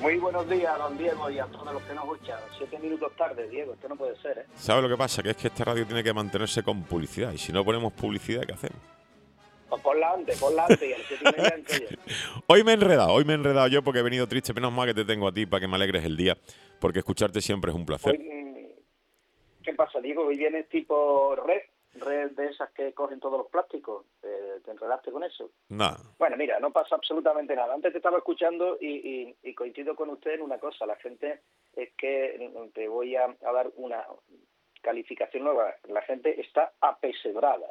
Muy buenos días, don Diego, y a todos los que nos escuchan. 7 minutos tarde, Diego, esto no puede ser, ¿eh? ¿Sabes lo que pasa? Que es que esta radio tiene que mantenerse con publicidad. Y si no ponemos publicidad, ¿qué hacemos? Pues ponla antes, y a las 7:30 entro yo. Hoy me he enredado yo porque he venido triste. Menos mal que te tengo a ti para que me alegres el día. Porque escucharte siempre es un placer. Hoy, ¿qué pasa, Diego? Hoy vienes tipo red de esas que cogen todos los plásticos. ¿Te enredaste con eso? Nada. Bueno, mira, no pasa absolutamente nada. Antes te estaba escuchando y coincido con usted en una cosa. La gente, es que te voy a dar una calificación nueva. La gente está apesebrada.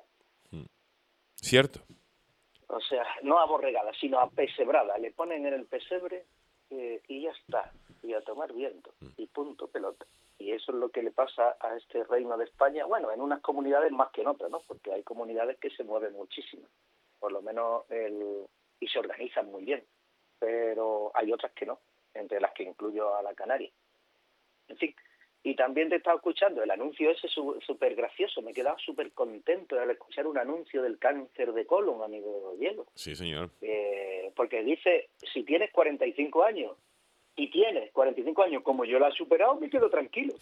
¿Cierto? O sea, no aborregada, sino apesebrada. Le ponen en el pesebre y ya está. Y a tomar viento. Y punto, pelota. Y eso es lo que le pasa a este reino de España. Bueno, en unas comunidades más que en otras, ¿no? Porque hay comunidades que se mueven muchísimo. Por lo menos, y se organizan muy bien. Pero hay otras que no, entre las que incluyo a la Canaria. En fin. Y también te estaba escuchando el anuncio ese súper gracioso. Me he quedado súper contento al escuchar un anuncio del cáncer de colon, amigo Diego. Sí, señor. Porque dice, si tienes 45 años y tienes 45 años como yo la he superado, me quedo tranquilo.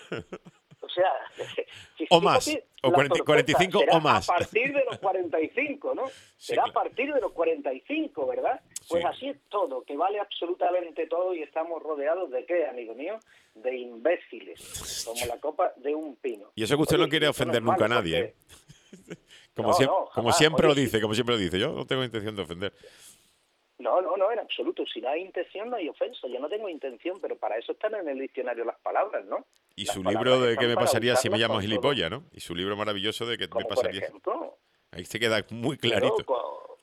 O sea, o más, o 45 será o más. a partir de los 45, ¿no? Sí, será claro. A partir de los 45, ¿verdad? Pues Sí. así es todo, que vale absolutamente todo y estamos rodeados de ¿qué, amigo mío? De imbéciles, como la copa de un pino. Y eso que usted Oye, no quiere y esto no ofender es nunca a malo, nadie, ¿eh? porque- Como jamás. siempre Oye, lo dice, como siempre lo dice. Yo no tengo intención de ofender. No, en absoluto. Si no hay intención, no hay ofensa. Yo no tengo intención, pero para eso están en el diccionario las palabras, ¿no? Y Las su palabras libro de están qué me para pasaría si me usarlas llamo con todo. gilipollas, ¿no? Y su libro maravilloso de qué me Como por pasaría. ejemplo, Ahí se queda muy claro, clarito.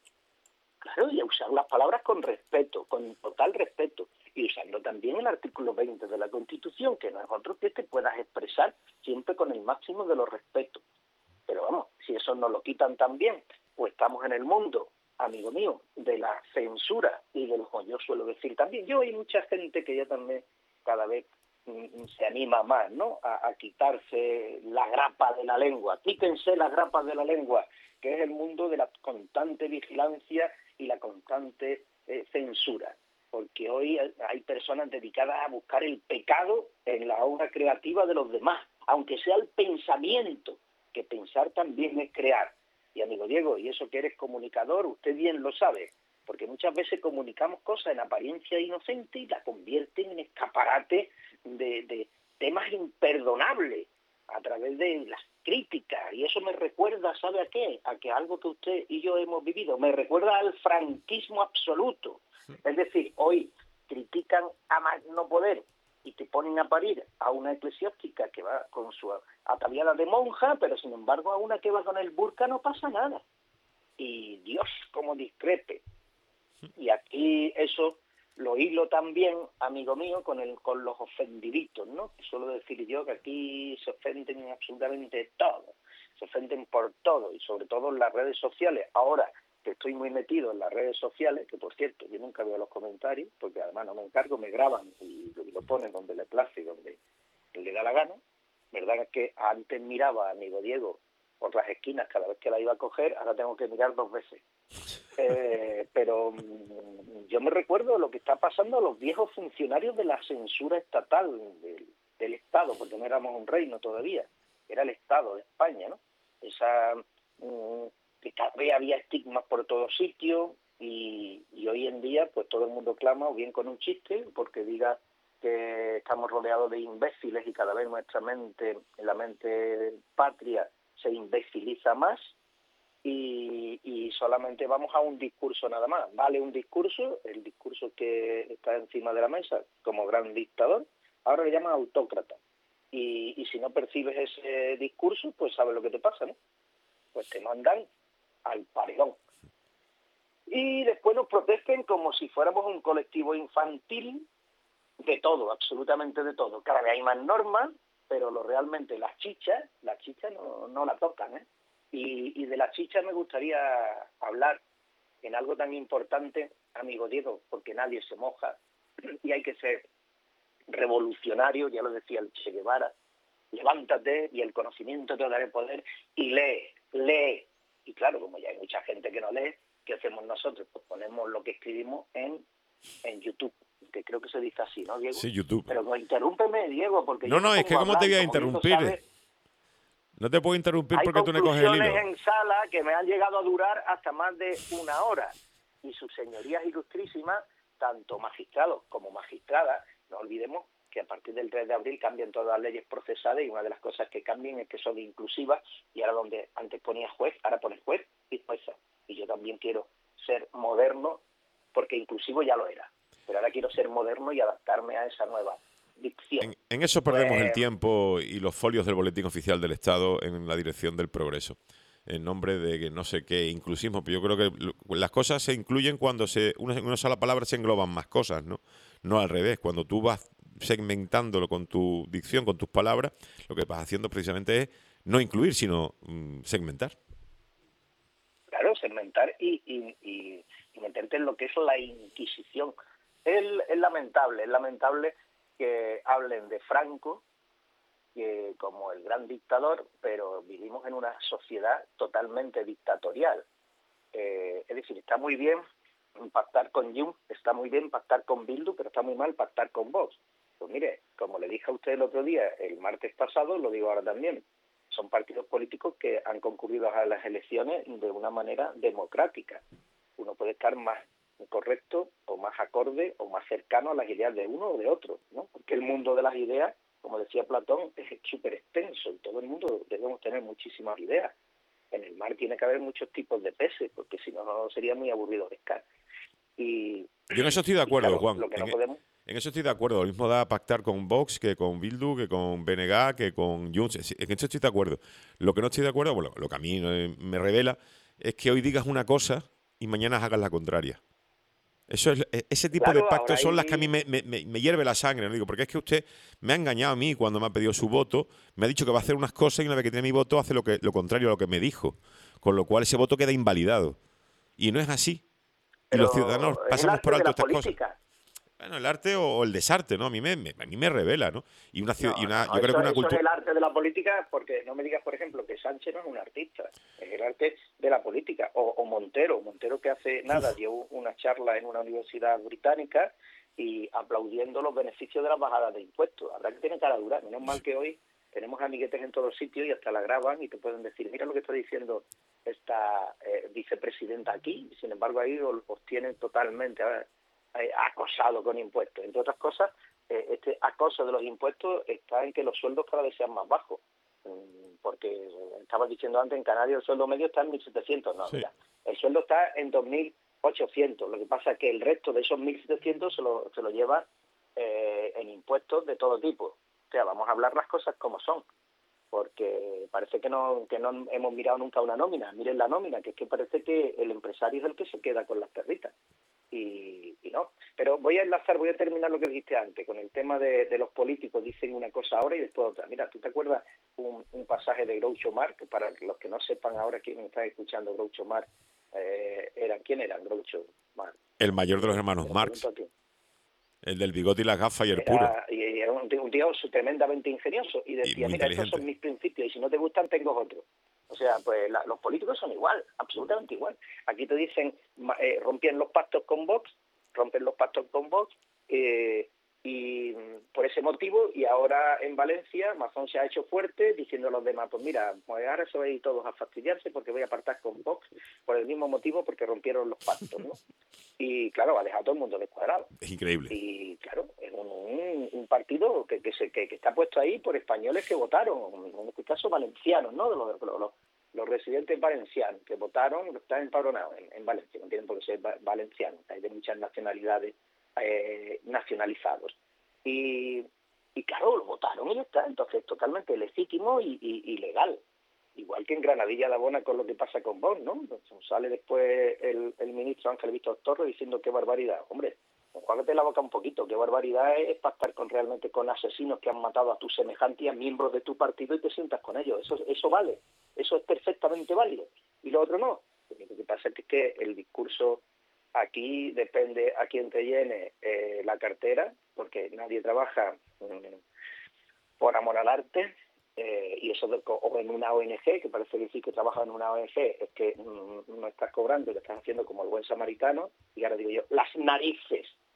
claro, y usar las palabras con respeto, con total respeto. Y usando también el artículo 20 de la Constitución, que no es otro que te puedas expresar siempre con el máximo de los respetos. Pero vamos, si eso nos lo quitan también, pues estamos en el mundo, amigo mío, de la censura y de lo que yo suelo decir también. Yo hay mucha gente que ya también cada vez se anima más, ¿no? A quitarse la grapa de la lengua. Quítense las grapas de la lengua, que es el mundo de la constante vigilancia y la constante censura. Porque hoy hay personas dedicadas a buscar el pecado en la obra creativa de los demás, aunque sea el pensamiento, que pensar también es crear. Y amigo Diego, y eso que eres comunicador, usted bien lo sabe, porque muchas veces comunicamos cosas en apariencia inocente y la convierten en escaparate de temas imperdonables a través de las críticas. Y eso me recuerda, ¿sabe a qué? A que algo que usted y yo hemos vivido, me recuerda al franquismo absoluto. Es decir, hoy critican a más no poder y te ponen a parir a una eclesiástica que va con su ataviada de monja, pero sin embargo a una que va con el burka no pasa nada. Y Dios, cómo discrepe. Y aquí eso lo hilo también, amigo mío, con los ofendiditos, ¿no? Que suelo decir yo que aquí se ofenden absolutamente todo, se ofenden por todo, y sobre todo en las redes sociales. Ahora que estoy muy metido en las redes sociales, que por cierto, yo nunca veo los comentarios, porque además no me encargo, me graban y lo ponen donde le place y donde le da la gana. ¿Verdad? Es que antes miraba, amigo Diego, por las esquinas cada vez que la iba a coger, ahora tengo que mirar 2 veces. Pero yo me recuerdo lo que está pasando a los viejos funcionarios de la censura estatal del Estado, porque no éramos un reino todavía, era el Estado de España, ¿no? Que cada vez había estigmas por todos sitios y hoy en día pues todo el mundo clama o bien con un chiste porque diga que estamos rodeados de imbéciles y cada vez nuestra mente, la mente patria, se imbeciliza más y solamente vamos a un discurso nada más. Vale un discurso, el discurso que está encima de la mesa como gran dictador, ahora le llaman autócrata. Y si no percibes ese discurso, pues sabes lo que te pasa, ¿no? Pues te mandan al paredón. Y después nos protegen como si fuéramos un colectivo infantil de todo, absolutamente de todo. Cada vez hay más normas, pero realmente la chicha no la tocan, ¿eh? Y de la chicha me gustaría hablar en algo tan importante, amigo Diego, porque nadie se moja y hay que ser revolucionario, ya lo decía el Che Guevara, levántate y el conocimiento te dará poder y lee. Y claro, como ya hay mucha gente que no lee, ¿qué hacemos nosotros? Pues ponemos lo que escribimos en YouTube. que creo que se dice así, ¿no, Diego? Sí, YouTube. Pero no, interrúmpeme, Diego, porque No, yo no, me es que pongo a ¿cómo te hablar, voy a como bien tú interrumpir? sabes, No te puedo interrumpir hay porque tú no coges el conclusiones hilo. en sala que me han llegado a durar hasta más de una hora. Y sus señorías ilustrísimas, tanto magistrados como magistradas, no olvidemos que a partir del 3 de abril cambian todas las leyes procesales y una de las cosas que cambian es que son inclusivas y ahora donde antes ponía juez, ahora pone juez y jueza. Y yo también quiero ser moderno porque inclusivo ya lo era. Pero ahora quiero ser moderno y adaptarme a esa nueva dicción. En eso perdemos el tiempo y los folios del Boletín Oficial del Estado en la dirección del progreso, en nombre de que no sé qué inclusismo. Pero yo creo que las cosas se incluyen cuando en una sola palabra se engloban más cosas, ¿no? No al revés. Cuando tú vas segmentándolo con tu dicción, con tus palabras, lo que vas haciendo precisamente es no incluir, sino segmentar. Claro, segmentar y meterte en lo que es la Inquisición. Es lamentable que hablen de Franco que como el gran dictador, pero vivimos en una sociedad totalmente dictatorial. Es decir, está muy bien pactar con Jung, está muy bien pactar con Bildu, pero está muy mal pactar con Vox. Pues mire, como le dije a usted el otro día, el martes pasado, lo digo ahora también, son partidos políticos que han concurrido a las elecciones de una manera democrática. Uno puede estar más correcto o más acorde o más cercano a las ideas de uno o de otro, ¿no? Porque el mundo de las ideas, como decía Platón, es súper extenso y todo el mundo debemos tener muchísimas ideas. En el mar tiene que haber muchos tipos de peces, porque si no, no sería muy aburrido pescar. Yo en eso estoy de acuerdo, claro, Juan. lo que no podemos... En eso estoy de acuerdo. Lo mismo da pactar con Vox que con Bildu, que con BNG, que con Junts. En eso estoy de acuerdo. Lo que no estoy de acuerdo, bueno, lo que a mí me revela, es que hoy digas una cosa y mañana hagas la contraria. Ese tipo de Claro, pactos ahora son las que a mí hay... me hierve la sangre, ¿no? Digo, porque es que usted me ha engañado a mí cuando me ha pedido su voto, me ha dicho que va a hacer unas cosas y una vez que tiene mi voto hace lo contrario a lo que me dijo. Con lo cual ese voto queda invalidado. Y no es así. Y los ciudadanos Pero es el pasamos por arte de alto la estas cosas. política. Bueno, el arte o el desarte, ¿no? A mí me revela, ¿no? No, Yo creo que una eso es cultura... el arte de la política, porque no me digas, por ejemplo, que Sánchez no es un artista, es el arte de la política. O Montero que hace nada dio una charla en una universidad británica y aplaudiendo los beneficios de las bajadas de impuestos. Habrá que tener cara dura, menos mal que hoy tenemos amiguetes en todos sitios y hasta la graban y te pueden decir, mira lo que está diciendo esta vicepresidenta aquí, y sin embargo ahí os tienen totalmente acosado con impuestos. Entre otras cosas, este acoso de los impuestos está en que los sueldos cada vez sean más bajos. Porque estabas diciendo antes, en Canarias el sueldo medio está en 1.700. No, Sí. mira, el sueldo está en 2.800. Lo que pasa es que el resto de esos 1.700 se lo lleva en impuestos de todo tipo. O sea, vamos a hablar las cosas como son. Porque parece que no hemos mirado nunca una nómina. Miren la nómina, que es que parece que el empresario es el que se queda con las perritas. Y no. Pero voy a terminar lo que dijiste antes, con el tema de los políticos, dicen una cosa ahora y después otra. Mira, ¿tú te acuerdas un pasaje de Groucho Marx? Que para los que no sepan ahora quién está escuchando Groucho Marx, ¿quién era Groucho Marx? El mayor de los hermanos Marx. El del bigote y las gafas y el puro. Era un tío tremendamente ingenioso y Y decía, muy mira, estos inteligente. son mis principios y si no te gustan tengo otros. O sea, pues los políticos son igual, absolutamente igual. Aquí te dicen, rompen los pactos con Vox, y por ese motivo, y ahora en Valencia, Mazón se ha hecho fuerte diciendo a los demás, pues mira, pues ahora se van a ir todos a fastidiarse porque voy a apartar con Vox por el mismo motivo, porque rompieron los pactos, ¿no? Y claro, ha dejado a todo el mundo descuadrado. Es increíble. Y claro, es un partido que está puesto ahí por españoles que votaron, en este caso valencianos, ¿no? Los residentes valencianos que votaron, están empadronados en Valencia, no tienen por qué ser valencianos, hay de muchas nacionalidades nacionalizados. Y claro, lo votaron y ya está, entonces totalmente legítimo y legal. Igual que en Granadilla de Abona con lo que pasa con Vox, ¿no? Sale después el ministro Ángel Víctor Torres diciendo qué barbaridad. Hombre, enjuágate la boca un poquito, qué barbaridad es pactar realmente con asesinos que han matado a tus semejantes y a miembros de tu partido y te sientas con ellos. Eso vale, eso es perfectamente válido. Y lo otro no. Lo que pasa es que el discurso aquí depende a quién te llene la cartera, porque nadie trabaja por amor al arte. Y eso o en una ONG, que parece decir que trabaja en una ONG, es que no estás cobrando, lo estás haciendo como el buen samaritano, y ahora digo yo, las narices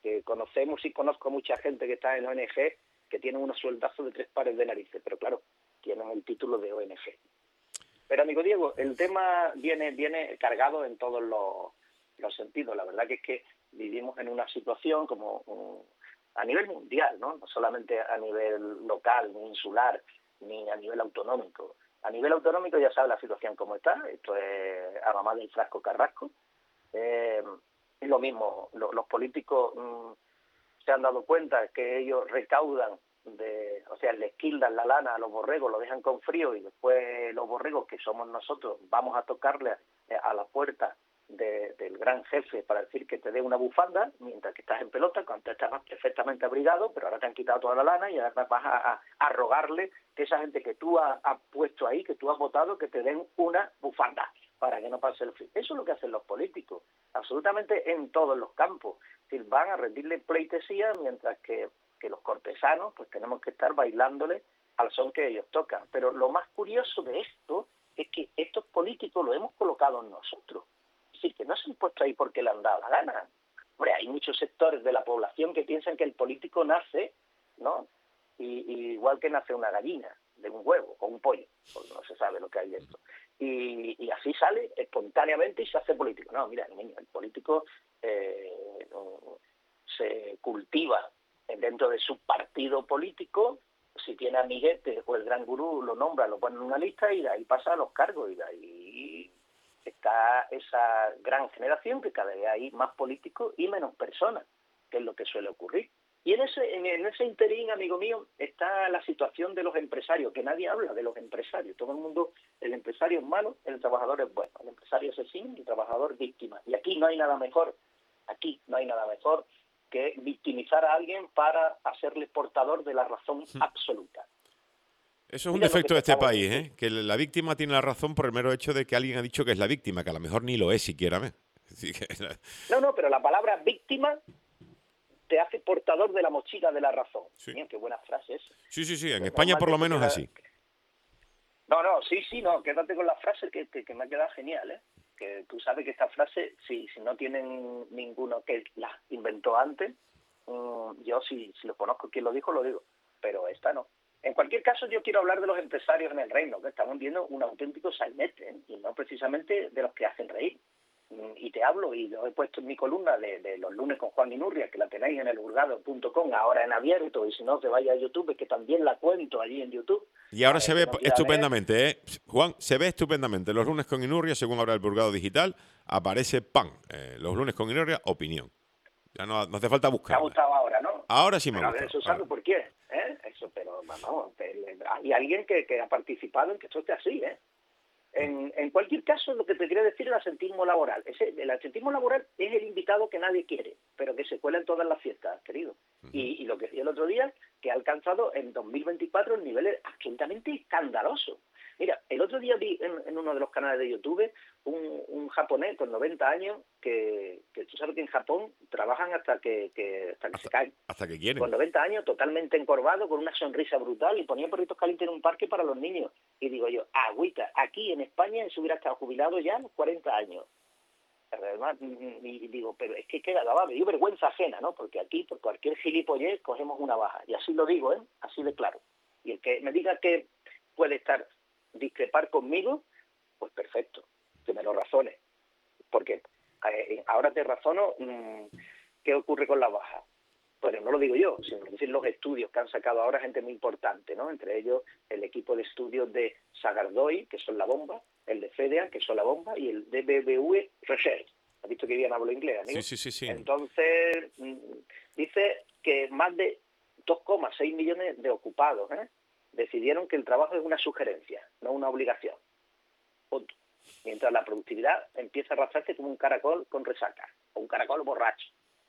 que conocemos y conozco mucha gente que está en ONG que tienen unos sueldazos de 3 pares de narices, pero claro, tienen el título de ONG. Pero, amigo Diego, el tema viene cargado en todos los sentidos. La verdad que es que vivimos en una situación como a nivel mundial, ¿no? No solamente a nivel local, ni insular, ni a nivel autonómico. A nivel autonómico ya sabe la situación cómo está. Esto es a mamá del frasco carrasco. Es lo mismo, los políticos se han dado cuenta que ellos recaudan, o sea, les quildan la lana a los borregos, lo dejan con frío y después los borregos, que somos nosotros, vamos a tocarle a la puerta del gran jefe para decir que te dé una bufanda mientras que estás en pelota, cuando estabas perfectamente abrigado, pero ahora te han quitado toda la lana y ahora vas a rogarle que esa gente que tú has puesto ahí, que tú has votado, que te den una bufanda para que no pase el frío. Eso es lo que hacen los políticos, absolutamente en todos los campos. Es decir, van a rendirle pleitesía mientras que los cortesanos pues tenemos que estar bailándole al son que ellos tocan. Pero lo más curioso de esto es que estos políticos los hemos colocado nosotros. Es decir, que no se han puesto ahí porque le han dado la gana. Hombre, hay muchos sectores de la población que piensan que el político nace, ¿no? Y igual que nace una gallina, de un huevo o un pollo, porque no se sabe lo que hay dentro. Y así sale espontáneamente y se hace político. No, mira, niño, el político se cultiva dentro de su partido político. Si tiene amiguetes o el gran gurú lo nombra, lo pone en una lista y de ahí pasa a los cargos y de ahí está esa gran generación que cada vez hay más políticos y menos personas, que es lo que suele ocurrir. Y en ese interín, amigo mío, está la situación de los empresarios, que nadie habla de los empresarios. Todo el mundo, el empresario es malo, el trabajador es bueno, el empresario es asesino, el trabajador víctima. Y aquí no hay nada mejor que victimizar a alguien para hacerle portador de la razón absoluta. Eso es un defecto de este país, ¿eh? Que la víctima tiene la razón por el mero hecho de que alguien ha dicho que es la víctima, que a lo mejor ni lo es siquiera. No, pero la palabra víctima te hace portador de la mochila de la razón. Sí. Mira, qué buena frase es. Sí, en España por lo menos es así. No, quédate con la frase que me ha quedado genial, ¿eh? Que tú sabes que esta frase, si no tienen ninguno que la inventó antes, yo si lo conozco quién lo dijo, lo digo, pero esta no. En cualquier caso, yo quiero hablar de los empresarios en el reino, que estamos viendo un auténtico sainete, ¿eh? Y no precisamente de los que hacen reír. Y te hablo, y lo he puesto en mi columna de los lunes con Juan Inurria, que la tenéis en elhurgado.com, ahora en abierto, y si no, te vaya a YouTube, que también la cuento allí en YouTube. Y ahora se ve estupendamente, ¿eh? Juan, se ve estupendamente. Los lunes con Inurria, según ahora el Burgado Digital, aparece ¡pam! Los lunes con Inurria, opinión. Ya no hace falta buscar. Te ha gustado ahora, ¿no? Ahora sí me gusta. A ver, eso sabe por qué, ¿eh? Eso, pero vamos, hay alguien que ha participado en que esto esté así, ¿eh? En cualquier caso, lo que te quería decir es el asentismo laboral. El asentismo laboral es el invitado que nadie quiere, pero que se cuela en todas las fiestas, querido. Y lo que decía el otro día, que ha alcanzado en 2024 el nivel absolutamente escandaloso. Mira, el otro día vi en uno de los canales de YouTube un japonés con 90 años que tú sabes que en Japón trabajan hasta que se caen. Hasta que quieren. Con 90 años, totalmente encorvado, con una sonrisa brutal, y ponía perritos calientes en un parque para los niños. Y digo yo, agüita, aquí en España se hubiera estado jubilado ya a los 40 años. Además, y digo, pero es que me dio vergüenza ajena, ¿no? Porque aquí, por cualquier gilipollez, cogemos una baja. Y así lo digo, ¿eh? Así de claro. Y el que me diga que puede discrepar conmigo, pues perfecto, que me lo razone. Porque ahora te razono qué ocurre con la baja. Pero no lo digo yo, sino que dicen los estudios que han sacado ahora gente muy importante, ¿no? Entre ellos el equipo de estudios de Sagardoy, que son la bomba, el de FEDEA, que son la bomba, y el de BBV Research. ¿Has visto que bien hablo inglés, amigo? Sí. Entonces, dice que más de 2,6 millones de ocupados decidieron que el trabajo es una sugerencia, no una obligación. Punto. Mientras la productividad empieza a arrastrarse como un caracol con resaca, o un caracol borracho.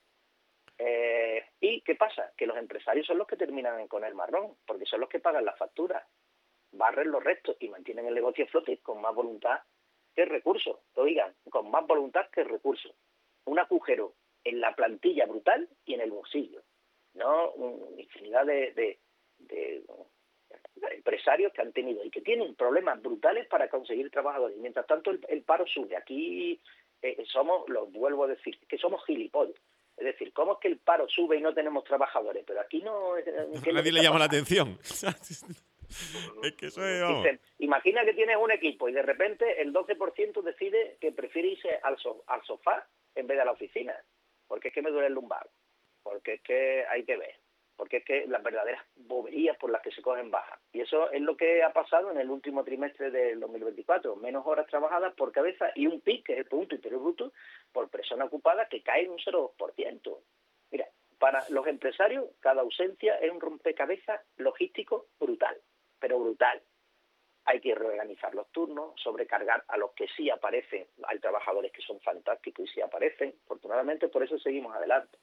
¿Y qué pasa? Que los empresarios son los que terminan con el marrón, porque son los que pagan las facturas, barren los restos y mantienen el negocio a flote con más voluntad que recursos. Oigan, con más voluntad que recursos. Un agujero en la plantilla brutal y en el bolsillo. No una infinidad de empresarios que han tenido y que tienen problemas brutales para conseguir trabajadores. Y mientras tanto el paro sube. Aquí vuelvo a decir, que somos gilipollas. Es decir, ¿cómo es que el paro sube y no tenemos trabajadores? Pero aquí no... Nadie le llama la atención. Es que eso es, vamos. Dicen, imagina que tienes un equipo y de repente el 12% decide que prefiere irse al sofá en vez de a la oficina, porque es que me duele el lumbar, porque es que hay que ver, porque es que las verdaderas boberías por las que se cogen bajas. Y eso es lo que ha pasado en el último trimestre del 2024, menos horas trabajadas por cabeza y un PIB, que es el Producto Interior Bruto, por persona ocupada, que cae en un 0,2%. Mira, para los empresarios, cada ausencia es un rompecabezas logístico brutal, pero brutal. Hay que reorganizar los turnos, sobrecargar a los que sí aparecen. Hay trabajadores que son fantásticos y sí aparecen. Afortunadamente, por eso seguimos adelante.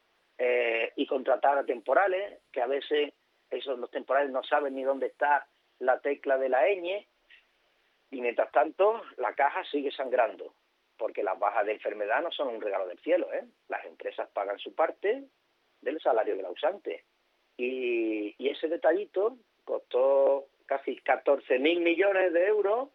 Y contratar a temporales, que a veces los temporales no saben ni dónde está la tecla de la ñ, y mientras tanto la caja sigue sangrando, porque las bajas de enfermedad no son un regalo del cielo, ¿eh? Las empresas pagan su parte del salario del ausente. Y ese detallito costó casi 14.000 millones de euros,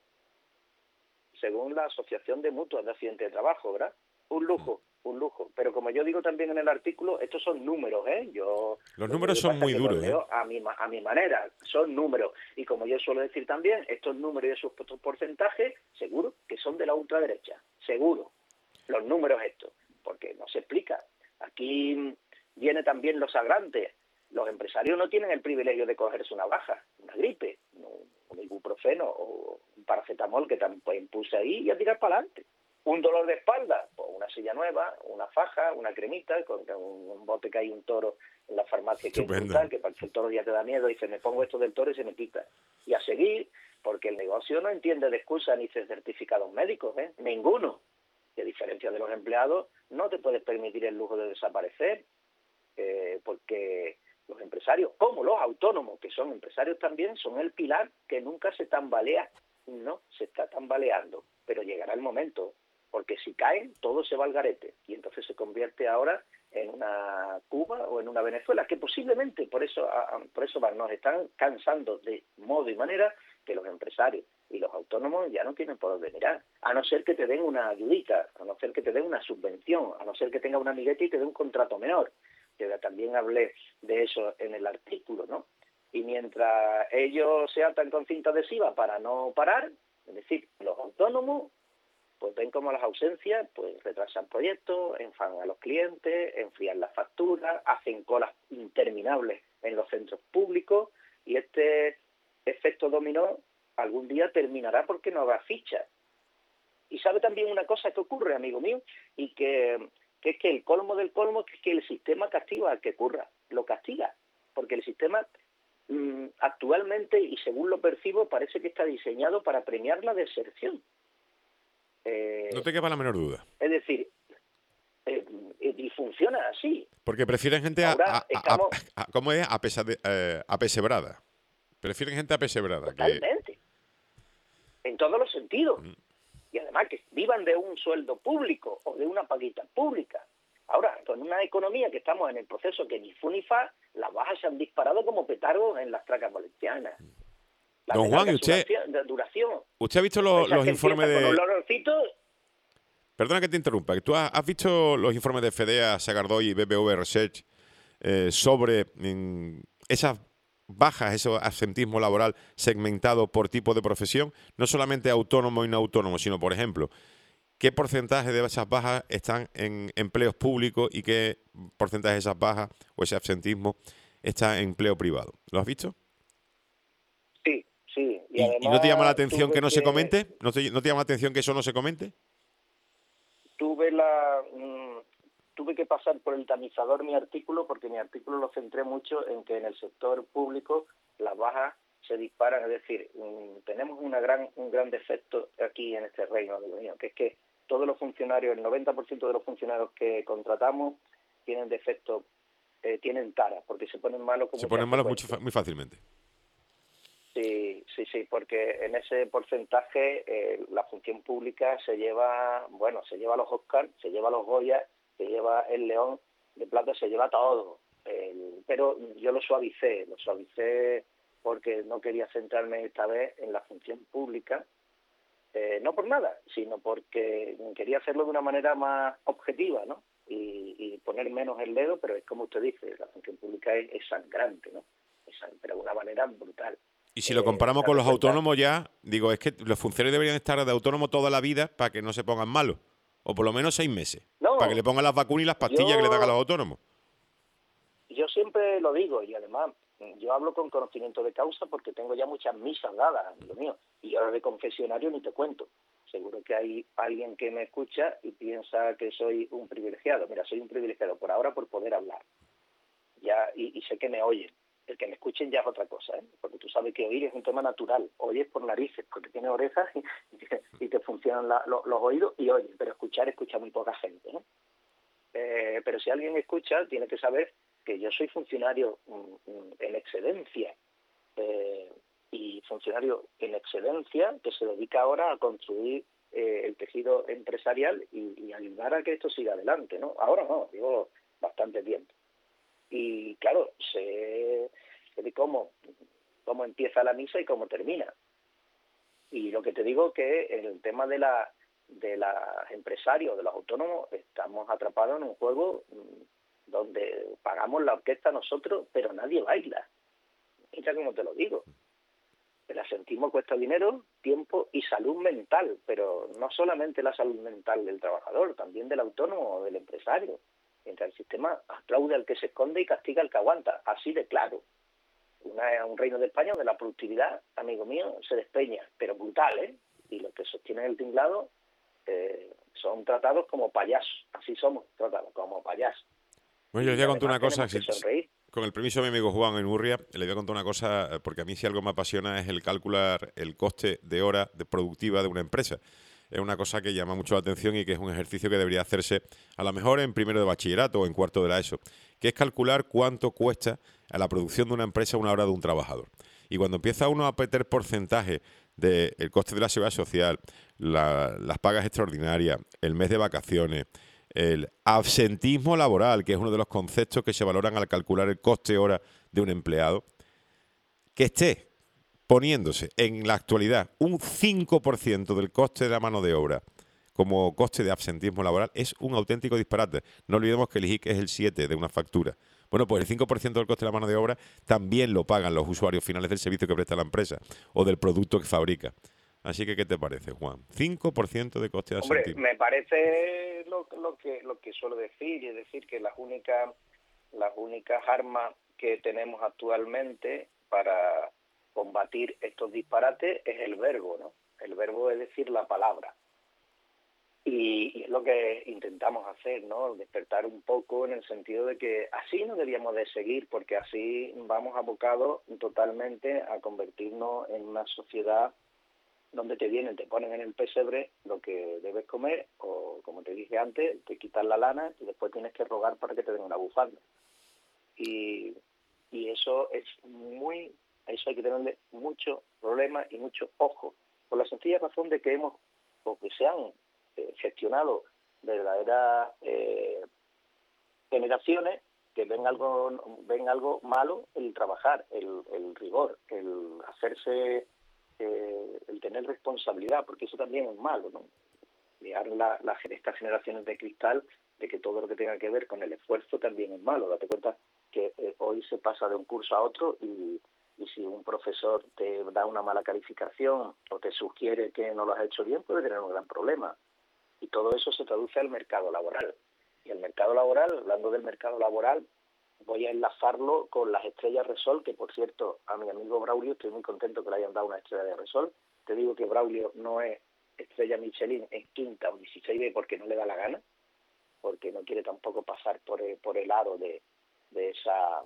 según la Asociación de Mutuas de Accidentes de Trabajo, ¿verdad? Un lujo. Pero como yo digo también en el artículo, estos son números, ¿eh? Los números son muy duros, ¿eh? A mi manera, son números. Y como yo suelo decir también, estos números y esos porcentajes, seguro que son de la ultraderecha. Seguro. Los números estos. Porque no se explica. Aquí viene también lo sagrante. Los empresarios no tienen el privilegio de cogerse una baja, una gripe, un ibuprofeno o un paracetamol que también puse ahí y a tirar para adelante. Un dolor de espalda, pues una silla nueva, una faja, una cremita, con un bote que hay un toro en la farmacia que es que para que el toro ya te da miedo, y dice, me pongo esto del toro y se me quita. Y a seguir, porque el negocio no entiende de excusas ni de certificados médicos, ¿eh? Ninguno. Y a diferencia de los empleados, no te puedes permitir el lujo de desaparecer, porque los empresarios, como los autónomos, que son empresarios también, son el pilar que nunca se tambalea. No se está tambaleando, pero llegará el momento, porque si caen, todo se va al garete, y entonces se convierte ahora en una Cuba o en una Venezuela, que posiblemente por eso nos están cansando de modo y manera que los empresarios y los autónomos ya no tienen por dónde mirar, a no ser que te den una ayudita, a no ser que te den una subvención, a no ser que tenga un amiguete y te dé un contrato menor, que también hablé de eso en el artículo, ¿no? Y mientras ellos sean tan con cinta adhesiva para no parar, es decir, los autónomos, pues ven como las ausencias pues retrasan proyectos, enfadan a los clientes, enfrían las facturas, hacen colas interminables en los centros públicos, y este efecto dominó algún día terminará porque no habrá ficha. Y sabe también una cosa que ocurre, amigo mío, y que es que el colmo del colmo es que el sistema castiga al que curra, lo castiga, porque el sistema actualmente, y según lo percibo, parece que está diseñado para premiar la deserción. No te quepa la menor duda. Es decir, y funciona así. Porque prefieren gente ¿cómo es? Apesebrada. Prefieren gente apesebrada. Totalmente. En todos los sentidos. Y además que vivan de un sueldo público o de una paguita pública. Ahora, con una economía que estamos en el proceso que ni fu ni fa, las bajas se han disparado como petardos en las tracas valencianas. Don Juan, ¿y usted ha visto los informes de... Perdona que te interrumpa. ¿Tú has visto los informes de FEDEA, Sagardoy y BBV Research sobre esas bajas, ese absentismo laboral segmentado por tipo de profesión? No solamente autónomo y no autónomo, sino, por ejemplo, ¿qué porcentaje de esas bajas están en empleos públicos y qué porcentaje de esas bajas o ese absentismo está en empleo privado? ¿Lo has visto? Sí, sí. ¿Y no te llama la atención que no se comente? ¿No te llama la atención que eso no se comente? Tuve que pasar por el tamizador mi artículo, porque mi artículo lo centré mucho en que en el sector público las bajas se disparan. Es decir, tenemos un gran defecto aquí en este reino de Unión, que es que todos los funcionarios, el 90% de los funcionarios que contratamos tienen defectos, tienen taras, porque se ponen malos muy fácilmente. Sí, porque en ese porcentaje la función pública se lleva los Oscar, se lleva los Goya, se lleva el León de Plata, se lleva todo. Pero yo lo suavicé porque no quería centrarme esta vez en la función pública, no por nada, sino porque quería hacerlo de una manera más objetiva, ¿no? y poner menos el dedo, pero es como usted dice, la función pública es sangrante, ¿no? Pero de una manera brutal. Y si lo comparamos con Date los cuenta, autónomos ya, digo, es que los funcionarios deberían estar de autónomo toda la vida para que no se pongan malos. O por lo menos 6 meses. Para que le no, pongan las vacunas y las pastillas que le dan a los yo autónomos. Yo siempre lo digo, y además yo hablo con conocimiento de causa porque tengo ya muchas misas dadas, amigo mío, y ahora de confesionario ni te cuento. Seguro que hay alguien que me escucha y piensa que soy un privilegiado. Mira, soy un privilegiado por ahora por poder hablar. Ya y sé que me oyen. El que me escuchen ya es otra cosa, ¿eh? Porque tú sabes que oír es un tema natural. Oyes por narices, porque tienes orejas y te funcionan los oídos y oyes, pero escucha muy poca gente, ¿no? Pero si alguien escucha, tiene que saber que yo soy funcionario en excedencia y funcionario en excedencia que se dedica ahora a construir el tejido empresarial y ayudar a que esto siga adelante, ¿no? Ahora no, digo bastante tiempo. Y claro, sé de cómo empieza la misa y cómo termina. Y lo que te digo que en el tema de los empresarios, de los autónomos, estamos atrapados en un juego donde pagamos la orquesta nosotros, pero nadie baila. Mira cómo te lo digo. El asentismo cuesta dinero, tiempo y salud mental, pero no solamente la salud mental del trabajador, también del autónomo o del empresario. Mientras el sistema aplaude al que se esconde y castiga al que aguanta, así de claro. Un reino de España donde la productividad, amigo mío, se despeña, pero brutal, ¿eh? Y los que sostienen el tinglado son tratados como payasos, así somos tratados, como payasos. Bueno, yo les Y voy a contar además una cosa, tenemos que sonreír. con el permiso de mi amigo Juan en Urria, le voy a contar una cosa, porque a mí si algo me apasiona es el calcular el coste de hora productiva de una empresa. Es una cosa que llama mucho la atención y que es un ejercicio que debería hacerse a lo mejor en primero de bachillerato o en cuarto de la ESO, que es calcular cuánto cuesta a la producción de una empresa una hora de un trabajador. Y cuando empieza uno a meter porcentaje del coste de la seguridad social, las pagas extraordinarias, el mes de vacaciones, el absentismo laboral, que es uno de los conceptos que se valoran al calcular el coste hora de un empleado, que esté poniéndose en la actualidad un 5% del coste de la mano de obra como coste de absentismo laboral es un auténtico disparate. No olvidemos que el IGIC es el 7 de una factura. Bueno, pues el 5% del coste de la mano de obra también lo pagan los usuarios finales del servicio que presta la empresa o del producto que fabrica. Así que, ¿qué te parece, Juan? 5% de coste de Hombre, absentismo. me parece lo que suelo decir, y es decir, que las únicas armas que tenemos actualmente para combatir estos disparates es el verbo, ¿no? El verbo es decir la palabra. Y es lo que intentamos hacer, ¿no? Despertar un poco en el sentido de que así no debíamos de seguir, porque así vamos abocados totalmente a convertirnos en una sociedad donde te ponen en el pesebre lo que debes comer, o como te dije antes, te quitan la lana y después tienes que rogar para que te den una bufanda. Y eso eso hay que tenerle mucho problema y mucho ojo, por la sencilla razón de que porque se han gestionado verdaderas generaciones que ven algo malo el trabajar, el rigor, el hacerse, el tener responsabilidad, porque eso también es malo, ¿no? Crear estas generaciones de cristal de que todo lo que tenga que ver con el esfuerzo también es malo. Date cuenta que hoy se pasa de un curso a otro y si un profesor te da una mala calificación o te sugiere que no lo has hecho bien, puede tener un gran problema. Y todo eso se traduce al mercado laboral. Y el mercado laboral, hablando del mercado laboral, voy a enlazarlo con las estrellas Resol, que por cierto, a mi amigo Braulio estoy muy contento que le hayan dado una estrella de Resol. Te digo que Braulio no es estrella Michelin, es quinta o 16B porque no le da la gana, porque no quiere tampoco pasar por el aro de esa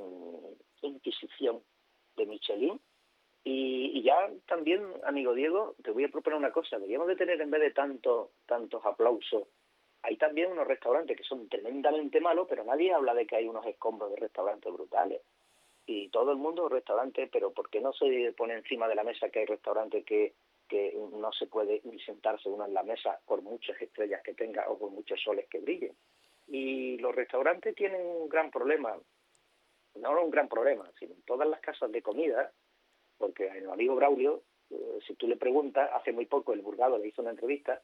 inquisición de Michelin. Y ya también, amigo Diego, te voy a proponer una cosa. Deberíamos de tener, en vez de tantos aplausos, hay también unos restaurantes que son tremendamente malos, pero nadie habla de que hay unos escombros de restaurantes brutales. Y todo el mundo restaurantes, pero ¿por qué no se pone encima de la mesa que hay restaurantes que no se puede ni sentarse uno en la mesa por muchas estrellas que tenga o por muchos soles que brillen? Y los restaurantes tienen un gran problema, no un gran problema, sino todas las casas de comida, porque a mi amigo Braulio, si tú le preguntas, hace muy poco el Burgado le hizo una entrevista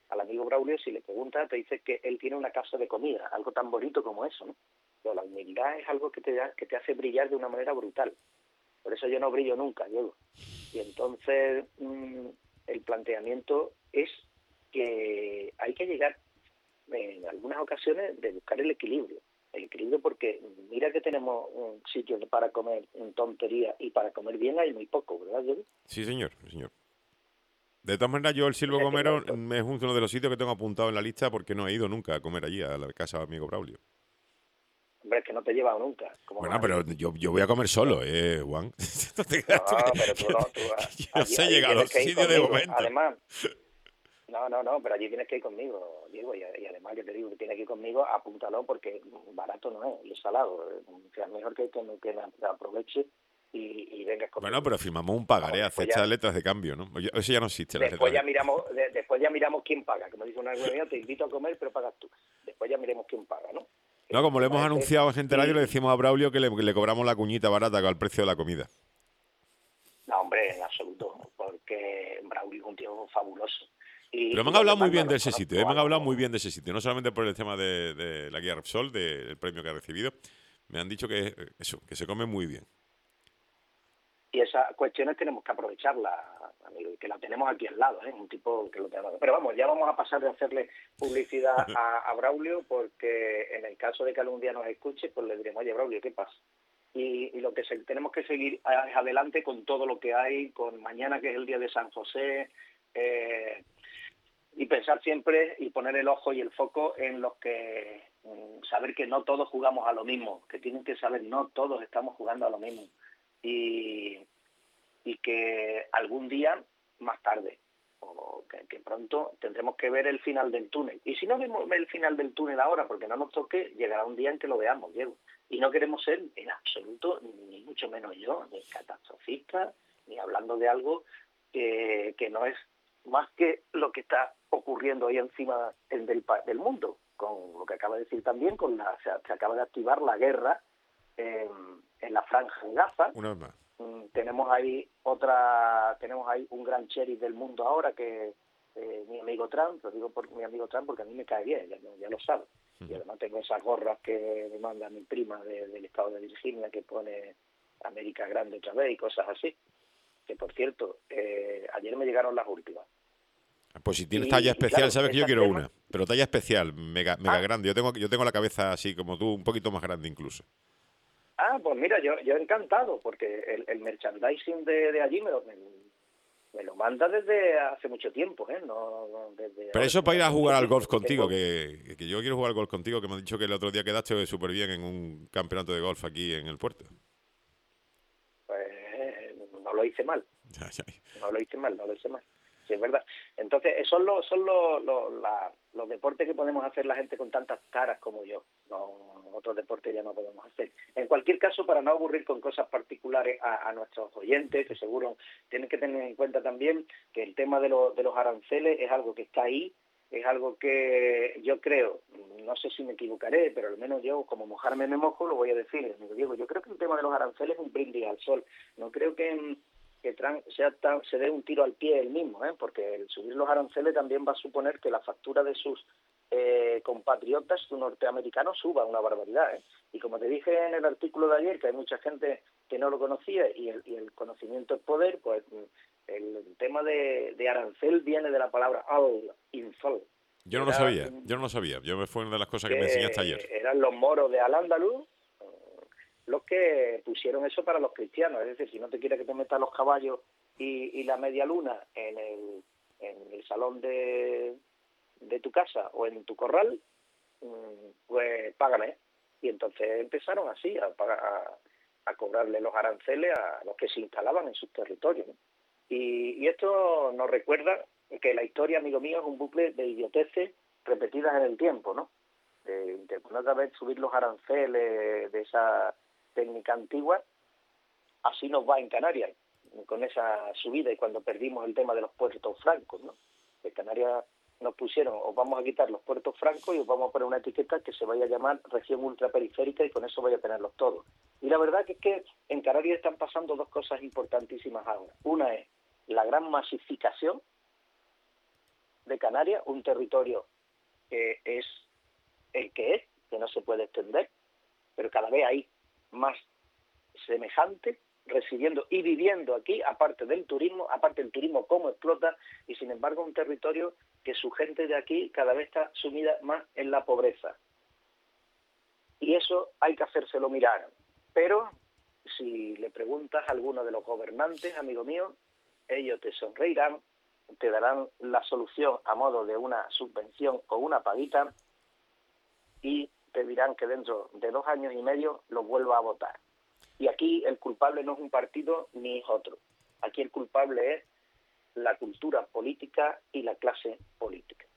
al amigo Braulio, si le preguntas, te dice que él tiene una casa de comida, algo tan bonito como eso, ¿no? Pero la humildad es algo que te hace brillar de una manera brutal. Por eso yo no brillo nunca, Diego. Y entonces el planteamiento es que hay que llegar en algunas ocasiones de buscar el equilibrio. El equilibrio porque mira que tenemos un sitio para comer en tontería y para comer bien hay muy poco, ¿verdad, Diego? Sí, señor, sí, señor. De todas maneras, yo el O Silvo sea que Gomero es uno de los sitios que tengo apuntado en la lista porque no he ido nunca a comer allí, a la casa de amigo Braulio. hombre, es que no te he llevado nunca. ¿Cómo Bueno, vas a pero ir? yo voy a comer solo, Juan. No te No, creas tú que, pero tú no, yo no allí, sé allí llegar a tienes los que ir sitios de conmigo. momento. Además, no, pero allí tienes que ir conmigo, Diego, y además yo te digo que tienes que ir conmigo, apúntalo porque barato no es, y es salado. O sea, es mejor que la aproveche y vengas Bueno, conmigo. pero firmamos un Vamos, pagaré, acepta letras de cambio, ¿no? Eso ya no existe, las letras de cambio. después ya miramos quién paga. Como dice una amiga mía, te invito a comer, pero pagas tú. Después ya miremos quién paga, ¿no? No, El como le tema hemos ese, anunciado en Gente Radio, le y decimos a Braulio que le cobramos la cuñita barata al precio de la comida. no, hombre, en absoluto, porque Braulio es un tío fabuloso. Pero me Y han los hablado muy demás no bien de los ese sitio, conozco, me han hablado muy vamos. bien de ese sitio, no solamente por el tema de la guía Repsol, del premio que ha recibido, me han dicho que eso, que se come muy bien. Y esas cuestiones tenemos que aprovecharlas, amigo, y que la tenemos aquí al lado, ¿eh? Un tipo que lo tenemos. Pero vamos, ya vamos a pasar de hacerle publicidad a Braulio, porque en el caso de que algún día nos escuche, pues le diremos, oye, Braulio, ¿qué pasa? Y lo que tenemos que seguir es adelante con todo lo que hay, con mañana que es el día de San José, y pensar siempre y poner el ojo y el foco en los que saber que no todos jugamos a lo mismo, que tienen que saber no todos estamos jugando a lo mismo y que algún día más tarde o que pronto tendremos que ver el final del túnel. Y si no vemos el final del túnel ahora porque no nos toque, llegará un día en que lo veamos, Diego. Y no queremos ser en absoluto, ni mucho menos yo, ni catastrofista, ni hablando de algo que no es más que lo que está ocurriendo ahí encima del mundo, con lo que acaba de decir también, se acaba de activar la guerra en la franja de Gaza. Una vez más. Tenemos ahí un gran sheriff del mundo ahora que mi amigo Trump, lo digo por mi amigo Trump porque a mí me cae bien, ya lo sabe. Y además tengo esas gorras que me manda mi prima del estado de Virginia que pone América Grande otra vez y cosas así. Que por cierto, ayer me llegaron las últimas. Pues si tienes talla especial, claro, sabes que yo quiero una. Pero talla especial, mega Ah, grande. Yo tengo la cabeza así como tú, un poquito más grande incluso. pues mira, yo encantado, porque el merchandising de allí me lo manda desde hace mucho tiempo, ¿eh? No desde Pero ahora, eso desde para ir a hace mucho jugar al golf tiempo. contigo, que yo quiero jugar al golf contigo, que me han dicho que el otro día quedaste súper bien en un campeonato de golf aquí en el puerto. Pues no lo hice mal. No lo hice mal. Sí, es verdad. Entonces, esos son los deportes que podemos hacer la gente con tantas caras como yo. No, otros deportes ya no podemos hacer. En cualquier caso, para no aburrir con cosas particulares a nuestros oyentes, que seguro tienen que tener en cuenta también que el tema de los aranceles es algo que está ahí, es algo que yo creo, no sé si me equivocaré, pero al menos yo, como mojarme me mojo, lo voy a decir. Diego, yo creo que el tema de los aranceles es un brindis al sol. No creo que Trump se dé un tiro al pie él mismo, porque el subir los aranceles también va a suponer que la factura de sus compatriotas norteamericanos suba una barbaridad. Y como te dije en el artículo de ayer, que hay mucha gente que no lo conocía y el conocimiento es poder, pues el tema de arancel viene de la palabra al-insol. Yo no lo sabía. Fue una de las cosas que me enseñaste ayer. Eran los moros de Al-Ándalus los que pusieron eso para los cristianos. Es decir, si no te quieres que te metas los caballos y la media luna en el salón de tu casa o en tu corral, pues págame. Y entonces empezaron así a cobrarle los aranceles a los que se instalaban en sus territorios, ¿no? Y esto nos recuerda que la historia, amigo mío, es un bucle de idioteces repetidas en el tiempo, ¿no? De una vez subir los aranceles de esa técnica antigua, así nos va en Canarias, con esa subida y cuando perdimos el tema de los puertos francos, ¿no? En Canarias nos pusieron, os vamos a quitar los puertos francos y os vamos a poner una etiqueta que se vaya a llamar región ultraperiférica y con eso vaya a tenerlos todos. Y la verdad que es que en Canarias están pasando dos cosas importantísimas ahora. Una es la gran masificación de Canarias, un territorio que es el que no se puede extender, pero cada vez hay más semejantes residiendo y viviendo aquí, aparte del turismo cómo explota, y sin embargo un territorio que su gente de aquí cada vez está sumida más en la pobreza. Y eso hay que hacérselo mirar. Pero si le preguntas a alguno de los gobernantes, amigo mío, ellos te sonreirán, te darán la solución a modo de una subvención o una paguita y te dirán que dentro de 2 años y medio los vuelva a votar. Y aquí el culpable no es un partido ni es otro. Aquí el culpable es la cultura política y la clase política.